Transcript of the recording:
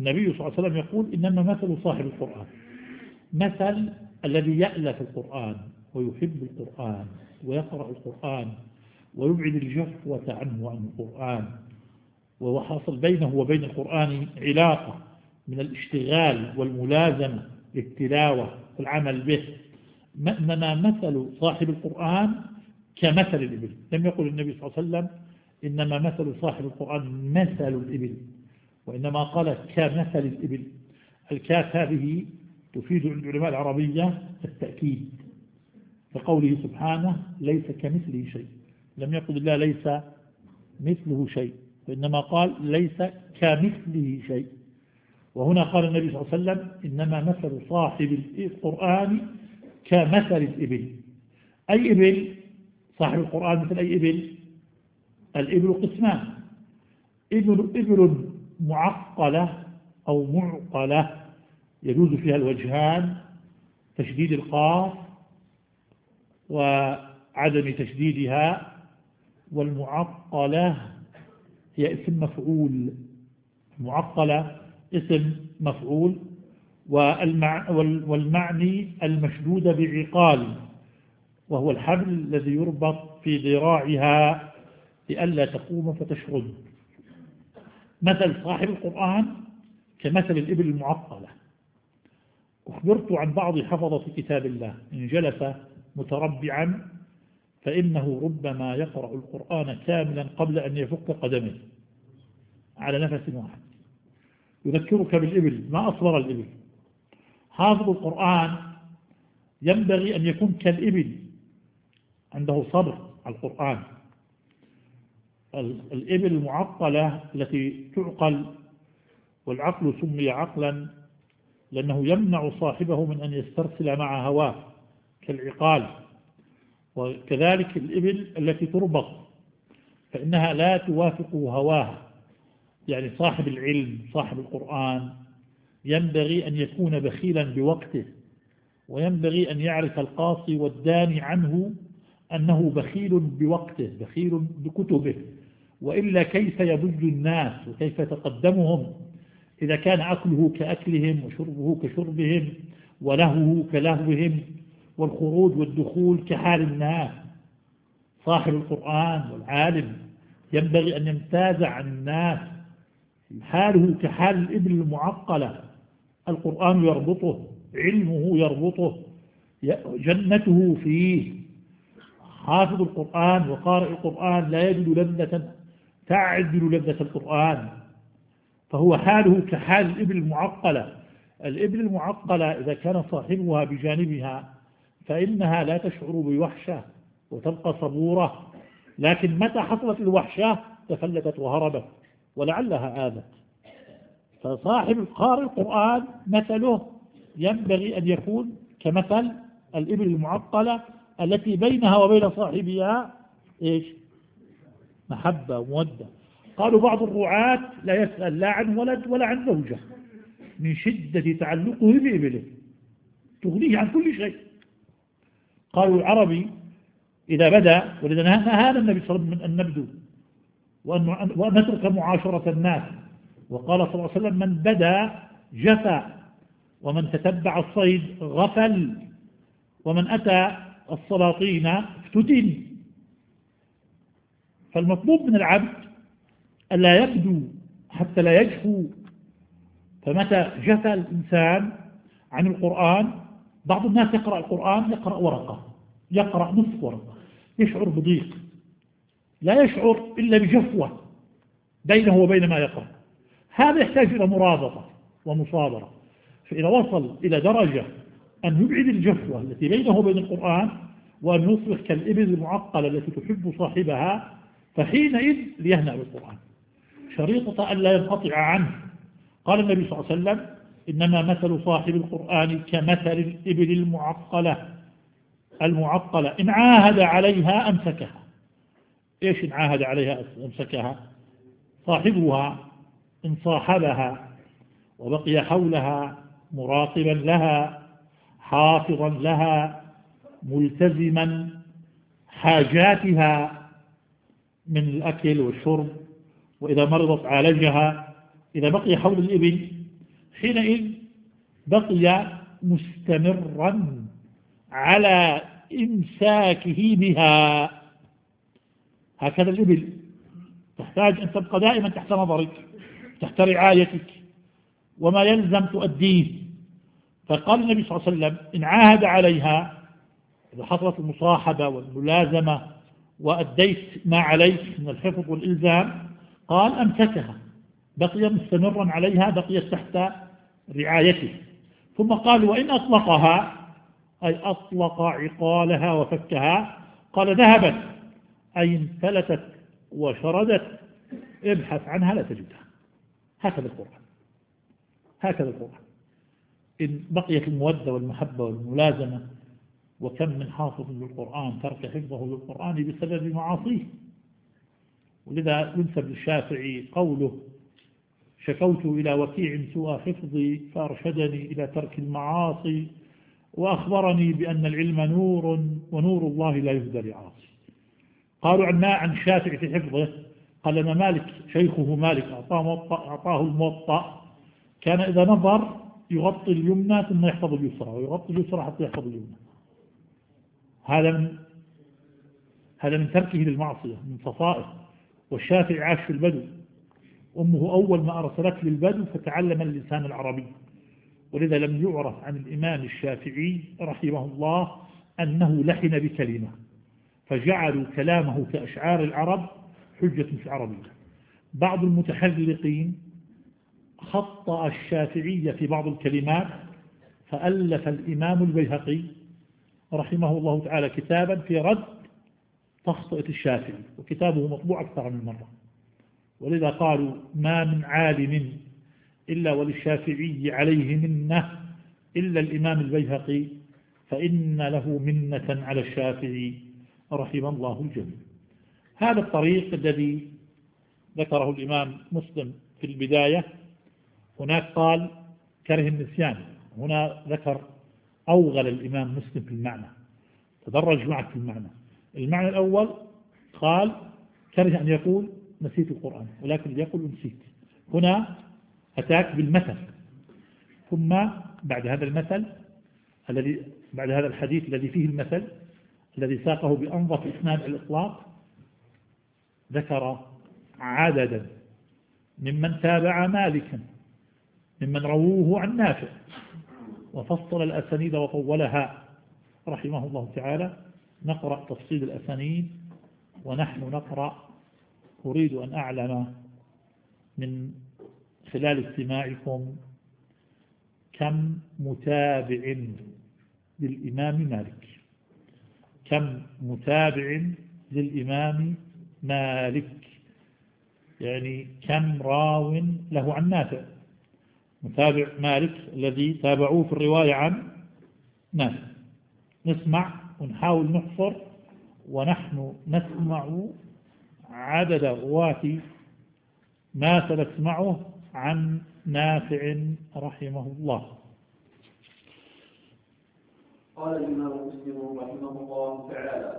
النبي صلى الله عليه وسلم يقول إنما مثل صاحب القرآن مثل الذي يألف القرآن ويحب القرآن ويقرأ القرآن ويبعد الجفوة عنه وعن القرآن، وحاصل بينه وبين القرآن علاقة من الاشتغال والملازمة للتلاوة والعمل به. إنما مثل صاحب القرآن كمثل الإبل. لم يقل النبي صلى الله عليه وسلم إنما مثل صاحب القرآن مثل الإبل، وإنما قال كمثل الإبل. الكاف هذه تفيد عند علماء العربية التأكيد، كقوله سبحانه ليس كمثله شيء. لم يقل الله ليس مثله شيء، وإنما قال ليس كمثله شيء. وهنا قال النبي صلى الله عليه وسلم إنما مثل صاحب القرآن كمثل الإبل. أي إبل؟ صاحب القرآن مثل أي إبل؟ الإبل قسمان: إبل معقلة أو معقلة يجوز فيها الوجهان، تشديد القاف وعدم تشديدها، والمعقلة هي اسم مفعول. المعقلة اسم مفعول، والمعني المشدود بعقال، وهو الحبل الذي يربط في ذراعها لئلا تقوم فتشرد. مثل صاحب القرآن كمثل الإبل المعقلة. أخبرت عن بعض حفظة كتاب الله إن جلس متربعا فإنه ربما يقرأ القرآن كاملا قبل أن يفك قدمه على نفس واحد. يذكرك بالإبل، ما أصبر الإبل. حافظ القرآن ينبغي أن يكون كالإبل، عنده صبر على القرآن. الإبل المعقلة التي تعقل، والعقل سمي عقلا لأنه يمنع صاحبه من أن يسترسل مع هواه كالعقال. وكذلك الإبل التي تربط فإنها لا توافق هواها. يعني صاحب العلم صاحب القرآن ينبغي أن يكون بخيلا بوقته، وينبغي أن يعرف القاصي والداني عنه أنه بخيل بوقته بخيل بكتبه، وإلا كيف يبج الناس وكيف يتقدمهم إذا كان أكله كأكلهم وشربه كشربهم ولهوه كلهوهم والخروج والدخول كحال الناس. صاحب القرآن والعالم ينبغي أن يمتاز عن الناس، حاله كحال الإبل المعقلة. القرآن يربطه، علمه يربطه، جنته فيه. حافظ القرآن وقارئ القرآن لا يجد لذة تعدل لذة القرآن، فهو حاله كحال الإبل المعقلة. الإبل المعقلة إذا كان صاحبها بجانبها فإنها لا تشعر بوحشة وتبقى صبورة، لكن متى حصلت الوحشة تفلتت وهربت ولعلها آذت. فصاحب قارئ القرآن مثله ينبغي أن يكون كمثل الإبل المعقلة التي بينها وبين صاحبها إيش؟ محبة ومودة. قالوا بعض الرعاة لا يسأل لا عن ولد ولا عن زوجة من شدة تعلقه بإبله، تغنيه عن كل شيء. قالوا العربي إذا بدأ، ولذا نهانا النبي صلى الله عليه وسلم من أن نبدو وأن نترك معاشرة الناس، وقال صلى الله عليه وسلم من بدأ جفى، ومن تتبع الصيد غفل، ومن أتى السلاطين افتتن. فالمطلوب من العبد ألا يبدو حتى لا يجفو. فمتى جفى الإنسان عن القرآن، بعض الناس يقرأ القرآن يقرأ ورقة، يقرأ نصف ورقة، يشعر بضيق، لا يشعر إلا بجفوة بينه وبين ما يقرأ. هذا يحتاج إلى مرابطة ومصابرة. فإذا وصل إلى درجة أن يبعد الجفوة التي بينه وبين القرآن وأن يصبح كالإبل المعقلة التي تحب صاحبها، فحينئذ ليهنأ بالقرآن شريطة أن لا ينقطع عنه. قال النبي صلى الله عليه وسلم إنما مثل صاحب القرآن كمثل الإبل المعقلة إن عاهد عليها أمسكها. إيش إن عاهد عليها أمسكها؟ صاحبها إن صاحبها وبقي حولها مراقبا لها حافظا لها ملتزما حاجاتها من الأكل والشرب، وإذا مرضت عالجها. إذا بقي حول الإبل حينئذ بقي مستمرا على إمساكه بها. هكذا الإبل تحتاج أن تبقى دائما تحت نظرك، تحت رعايتك، وما يلزم تؤديه. فقال النبي صلى الله عليه وسلم إن عاهد عليها، إذا حصلت المصاحبة والملازمة وأديت ما عليك من الحفظ والإلزام، قال أمسكها، بقي مستمرا عليها، بقيت تحت رعايته. ثم قال وإن أطلقها، أي أطلق عقالها وفكها، قال ذهبت أي انفلتت وشردت، ابحث عنها لا تجدها. هكذا القرآن، هكذا القرآن. إن بقيت المودة والمحبة والملازمة، وكم من حافظ للقرآن ترك حفظه للقرآن بسبب معاصيه. ولذا ينسب للشافعي قوله شكوت إلى وكيع سوء حفظي فأرشدني إلى ترك المعاصي، وأخبرني بأن العلم نور ونور الله لا يهدى لعاصي. قالوا عن الشافعي في حفظه، قال لنا مالك شيخه مالك أعطاه الموطأ، كان إذا نظر يغطي اليمنى ثم يحفظ اليسرى، ويغطي اليسرى حتى يحفظ اليمنى. هذا من تركه للمعصية، من صفائه. والشافعي عاش في البدو، أمه أول ما أرسلت للبدو فتعلم اللسان العربي. ولذا لم يعرف عن الإمام الشافعي رحمه الله أنه لحن بكلمة، فجعلوا كلامه كأشعار العرب حجة في العربية. بعض المتحذلقين خطأ الشافعي في بعض الكلمات، فألف الإمام البيهقي رحمه الله تعالى كتابا في رد تخطئة الشافعي، وكتابه مطبوع أكثر من مرة. ولذا قالوا ما من عالم إلا وللشافعي عليه منة إلا الإمام البيهقي، فإن له منة على الشافعي رحم الله الجميع. هذا الطريق الذي ذكره الإمام مسلم في البداية. هناك قال كره النسيان، هنا ذكر أوغل الإمام مسلم في المعنى، تدرج معك في المعنى. المعنى الأول قال كره أن يقول نسيت القرآن، ولكن يقول نسيت. هنا أتاك بالمثل، ثم بعد هذا المثل بعد هذا الحديث الذي فيه المثل الذي ساقه بأنظف إسناد الإطلاق، ذكر عددا ممن تابع مالكا ممن رووه عن نافع، وفصل الأسانيد وطولها رحمه الله تعالى. نقرأ تفصيل الأسانيد ونحن نقرأ. أريد أن أعلم من خلال استماعكم كم متابع للإمام مالك، كم متابع للإمام مالك، يعني كم راو له عن نافع. متابع مالك الذي تابعوه في الرواية عن نافع. نسمع ونحاول نحصر، ونحن نسمع عدد رواة ما سنسمعه عن نافع رحمه الله. قال الإمام مسلم رحمه الله تعالى